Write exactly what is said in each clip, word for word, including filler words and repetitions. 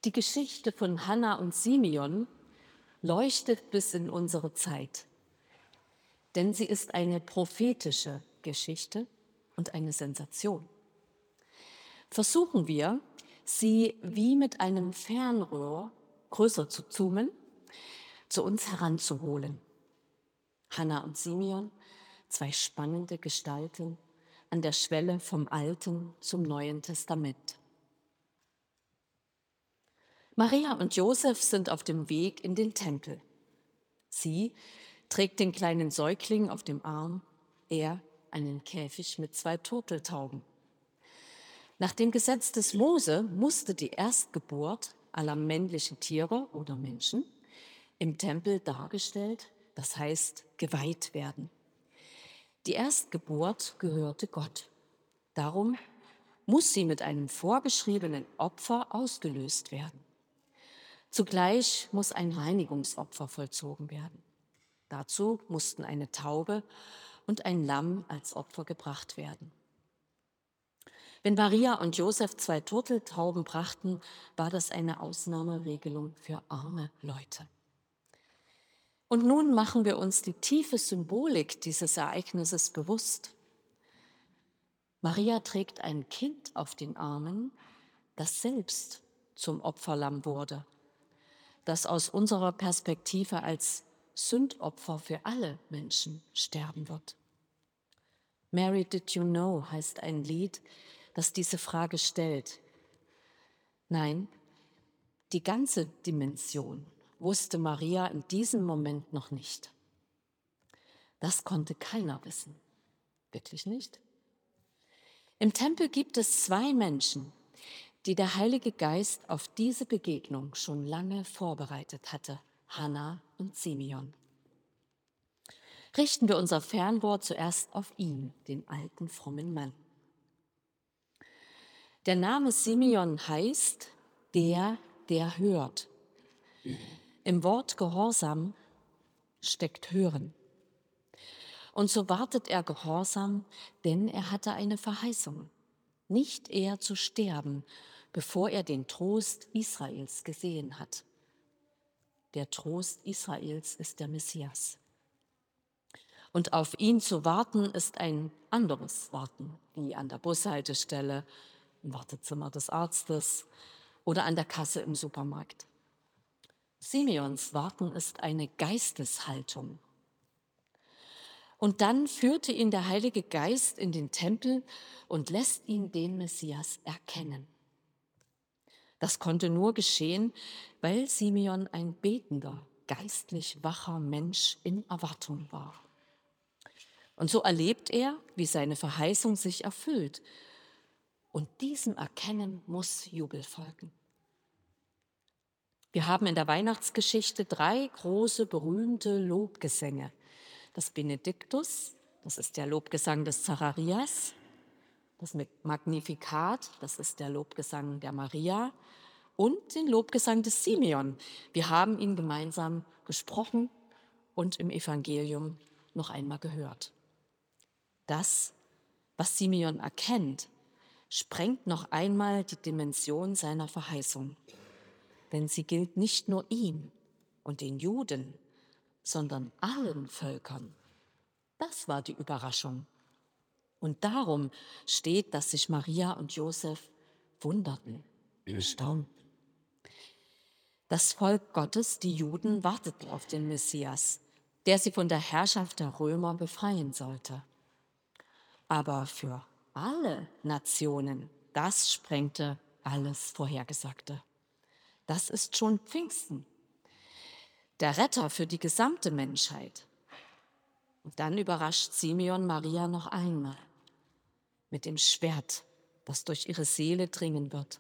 Die Geschichte von Hannah und Simeon leuchtet bis in unsere Zeit, denn sie ist eine prophetische Geschichte und eine Sensation. Versuchen wir, sie wie mit einem Fernrohr größer zu zoomen, zu uns heranzuholen. Hannah und Simeon, zwei spannende Gestalten an der Schwelle vom Alten zum Neuen Testament. Maria und Josef sind auf dem Weg in den Tempel. Sie trägt den kleinen Säugling auf dem Arm, er einen Käfig mit zwei Turteltauben. Nach dem Gesetz des Mose musste die Erstgeburt aller männlichen Tiere oder Menschen im Tempel dargestellt, das heißt geweiht werden. Die Erstgeburt gehörte Gott. Darum muss sie mit einem vorgeschriebenen Opfer ausgelöst werden. Zugleich muss ein Reinigungsopfer vollzogen werden. Dazu mussten eine Taube und ein Lamm als Opfer gebracht werden. Wenn Maria und Josef zwei Turteltauben brachten, war das eine Ausnahmeregelung für arme Leute. Und nun machen wir uns die tiefe Symbolik dieses Ereignisses bewusst. Maria trägt ein Kind auf den Armen, das selbst zum Opferlamm wurde, das aus unserer Perspektive als Sündopfer für alle Menschen sterben wird. Mary Did You Know heißt ein Lied, das diese Frage stellt. Nein, die ganze Dimension wusste Maria in diesem Moment noch nicht. Das konnte keiner wissen. Wirklich nicht? Im Tempel gibt es zwei Menschen, die der Heilige Geist auf diese Begegnung schon lange vorbereitet hatte, Hannah und Simeon. Richten wir unser Fernrohr zuerst auf ihn, den alten, frommen Mann. Der Name Simeon heißt, der, der hört. Im Wort Gehorsam steckt Hören. Und so wartet er gehorsam, denn er hatte eine Verheißung, nicht eher zu sterben, bevor er den Trost Israels gesehen hat. Der Trost Israels ist der Messias. Und auf ihn zu warten ist ein anderes Warten, wie an der Bushaltestelle, im Wartezimmer des Arztes oder an der Kasse im Supermarkt. Simeons Warten ist eine Geisteshaltung. Und dann führte ihn der Heilige Geist in den Tempel und lässt ihn den Messias erkennen. Das konnte nur geschehen, weil Simeon ein betender, geistlich wacher Mensch in Erwartung war. Und so erlebt er, wie seine Verheißung sich erfüllt. Und diesem Erkennen muss Jubel folgen. Wir haben in der Weihnachtsgeschichte drei große, berühmte Lobgesänge. Das Benediktus, das ist der Lobgesang des Zacharias. Das Magnificat, das ist der Lobgesang der Maria. Und den Lobgesang des Simeon. Wir haben ihn gemeinsam gesprochen und im Evangelium noch einmal gehört. Das, was Simeon erkennt, sprengt noch einmal die Dimension seiner Verheißung. Denn sie gilt nicht nur ihm und den Juden, sondern allen Völkern. Das war die Überraschung. Und darum steht, dass sich Maria und Josef wunderten, staunten. Das Volk Gottes, die Juden, warteten auf den Messias, der sie von der Herrschaft der Römer befreien sollte. Aber für alle Nationen, das sprengte alles Vorhergesagte. Das ist schon Pfingsten, der Retter für die gesamte Menschheit. Und dann überrascht Simeon Maria noch einmal mit dem Schwert, das durch ihre Seele dringen wird.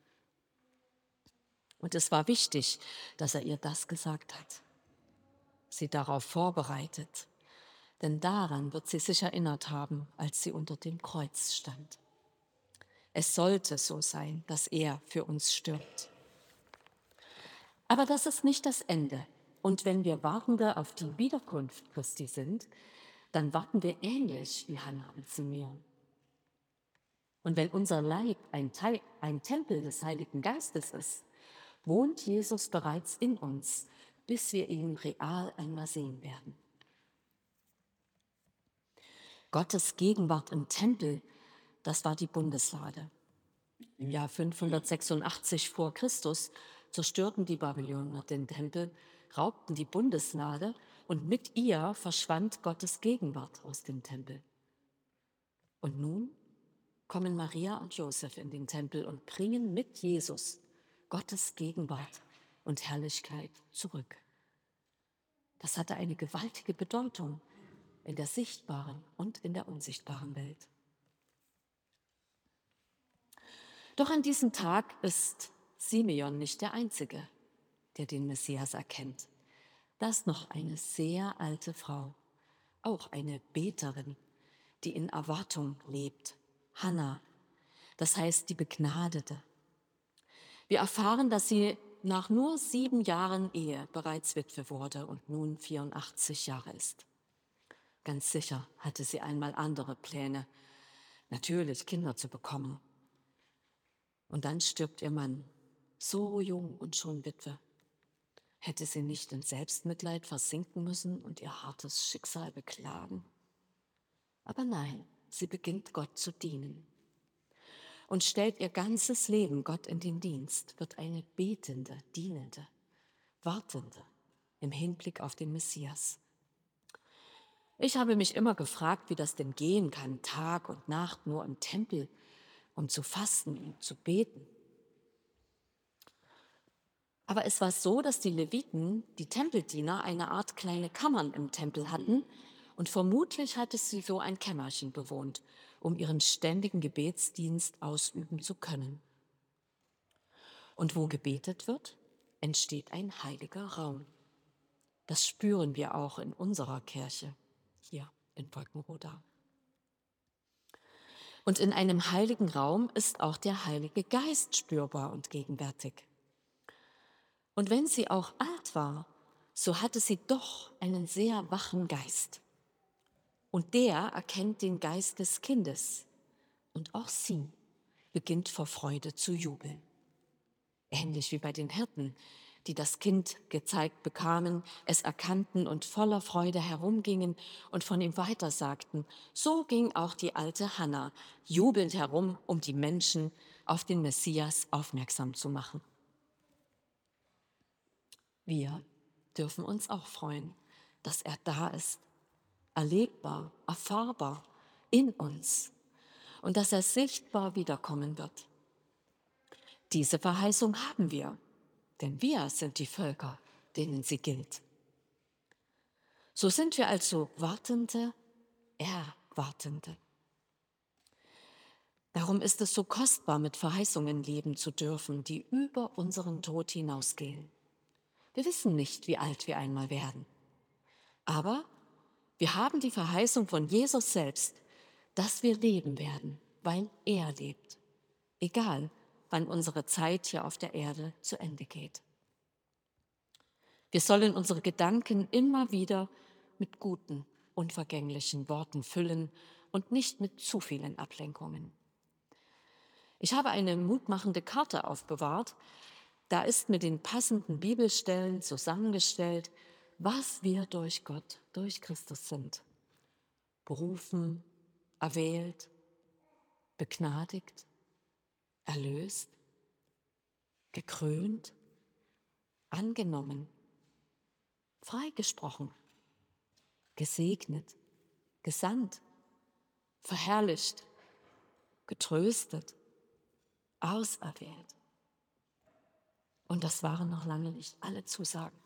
Und es war wichtig, dass er ihr das gesagt hat, sie darauf vorbereitet, denn daran wird sie sich erinnert haben, als sie unter dem Kreuz stand. Es sollte so sein, dass er für uns stirbt. Aber das ist nicht das Ende. Und wenn wir Wartende auf die Wiederkunft Christi sind, dann warten wir ähnlich wie Hannah und Simeon. Und wenn unser Leib ein, Teil, ein Tempel des Heiligen Geistes ist, wohnt Jesus bereits in uns, bis wir ihn real einmal sehen werden. Gottes Gegenwart im Tempel, das war die Bundeslade. Im Jahr fünfhundertsechsundachtzig vor Christus zerstörten die Babylonier den Tempel, raubten die Bundeslade und mit ihr verschwand Gottes Gegenwart aus dem Tempel. Und nun kommen Maria und Josef in den Tempel und bringen mit Jesus Gottes Gegenwart und Herrlichkeit zurück. Das hatte eine gewaltige Bedeutung in der sichtbaren und in der unsichtbaren Welt. Doch an diesem Tag ist Simeon nicht der Einzige, der den Messias erkennt. Da ist noch eine sehr alte Frau, auch eine Beterin, die in Erwartung lebt, Hannah, das heißt die Begnadete. Wir erfahren, dass sie nach nur sieben Jahren Ehe bereits Witwe wurde und nun vierundachtzig Jahre ist. Ganz sicher hatte sie einmal andere Pläne, natürlich Kinder zu bekommen. Und dann stirbt ihr Mann, so jung und schon Witwe. Hätte sie nicht in Selbstmitleid versinken müssen und ihr hartes Schicksal beklagen? Aber nein, sie beginnt Gott zu dienen und stellt ihr ganzes Leben Gott in den Dienst, wird eine betende, dienende, wartende im Hinblick auf den Messias. Ich habe mich immer gefragt, wie das denn gehen kann, Tag und Nacht nur im Tempel, um zu fasten und zu beten. Aber es war so, dass die Leviten, die Tempeldiener, eine Art kleine Kammern im Tempel hatten und vermutlich hatte sie so ein Kämmerchen bewohnt, um ihren ständigen Gebetsdienst ausüben zu können. Und wo gebetet wird, entsteht ein heiliger Raum. Das spüren wir auch in unserer Kirche hier in Wolkenroda. Und in einem heiligen Raum ist auch der Heilige Geist spürbar und gegenwärtig. Und wenn sie auch alt war, so hatte sie doch einen sehr wachen Geist. Und der erkennt den Geist des Kindes. Und auch sie beginnt vor Freude zu jubeln. Ähnlich wie bei den Hirten, die das Kind gezeigt bekamen, es erkannten und voller Freude herumgingen und von ihm weitersagten. So ging auch die alte Hannah jubelnd herum, um die Menschen auf den Messias aufmerksam zu machen. Wir dürfen uns auch freuen, dass er da ist, erlebbar, erfahrbar in uns und dass er sichtbar wiederkommen wird. Diese Verheißung haben wir, denn wir sind die Völker, denen sie gilt. So sind wir also Wartende, Erwartende. Darum ist es so kostbar, mit Verheißungen leben zu dürfen, die über unseren Tod hinausgehen. Wir wissen nicht, wie alt wir einmal werden. Aber wir haben die Verheißung von Jesus selbst, dass wir leben werden, weil er lebt. Egal, wann unsere Zeit hier auf der Erde zu Ende geht. Wir sollen unsere Gedanken immer wieder mit guten, unvergänglichen Worten füllen und nicht mit zu vielen Ablenkungen. Ich habe eine mutmachende Karte aufbewahrt. Da ist mit den passenden Bibelstellen zusammengestellt, was wir durch Gott, durch Christus sind. Berufen, erwählt, begnadigt, erlöst, gekrönt, angenommen, freigesprochen, gesegnet, gesandt, verherrlicht, getröstet, auserwählt. Und das waren noch lange nicht alle Zusagen.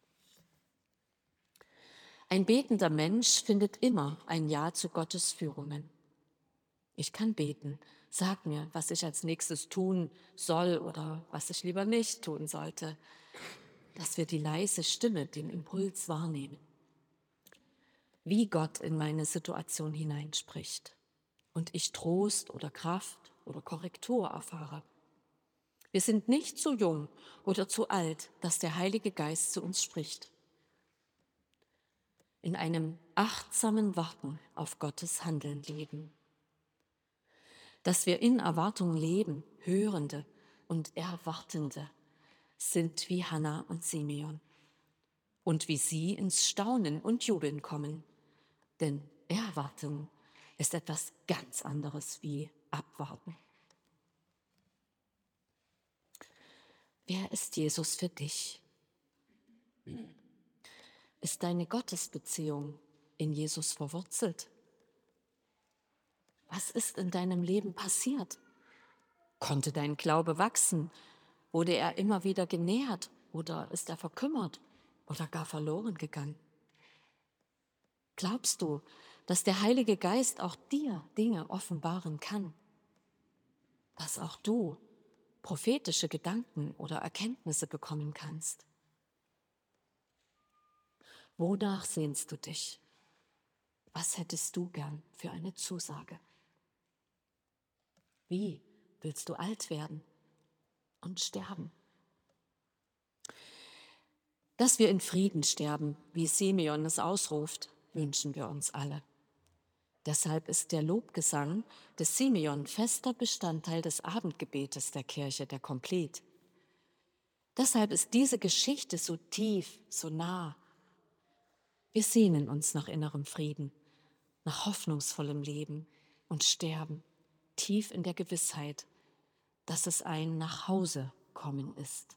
Ein betender Mensch findet immer ein Ja zu Gottes Führungen. Ich kann beten, sag mir, was ich als nächstes tun soll oder was ich lieber nicht tun sollte, dass wir die leise Stimme, den Impuls wahrnehmen, wie Gott in meine Situation hineinspricht und ich Trost oder Kraft oder Korrektur erfahre. Wir sind nicht zu jung oder zu alt, dass der Heilige Geist zu uns spricht. In einem achtsamen Warten auf Gottes Handeln leben. Dass wir in Erwartung leben, Hörende und Erwartende, sind wie Hannah und Simeon und wie sie ins Staunen und Jubeln kommen. Denn erwarten ist etwas ganz anderes wie abwarten. Wer ist Jesus für dich? Ist deine Gottesbeziehung in Jesus verwurzelt? Was ist in deinem Leben passiert? Konnte dein Glaube wachsen? Wurde er immer wieder genährt oder ist er verkümmert oder gar verloren gegangen? Glaubst du, dass der Heilige Geist auch dir Dinge offenbaren kann? Dass auch du prophetische Gedanken oder Erkenntnisse bekommen kannst? Wonach sehnst du dich? Was hättest du gern für eine Zusage? Wie willst du alt werden und sterben? Dass wir in Frieden sterben, wie Simeon es ausruft, wünschen wir uns alle. Deshalb ist der Lobgesang des Simeon fester Bestandteil des Abendgebetes der Kirche, der Komplet. Deshalb ist diese Geschichte so tief, so nah. Wir sehnen uns nach innerem Frieden, nach hoffnungsvollem Leben und Sterben, tief in der Gewissheit, dass es ein Nachhausekommen ist.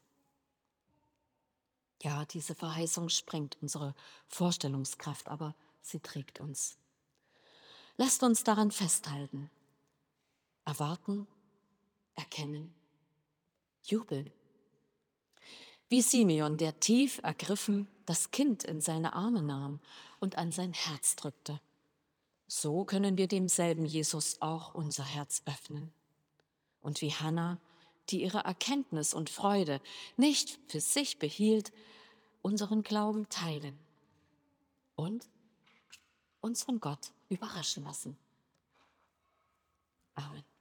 Ja, diese Verheißung sprengt unsere Vorstellungskraft, aber sie trägt uns. Lasst uns daran festhalten, erwarten, erkennen, jubeln. Wie Simeon, der tief ergriffen das Kind in seine Arme nahm und an sein Herz drückte. So können wir demselben Jesus auch unser Herz öffnen. Und wie Hannah, die ihre Erkenntnis und Freude nicht für sich behielt, unseren Glauben teilen und uns von Gott überraschen lassen. Amen.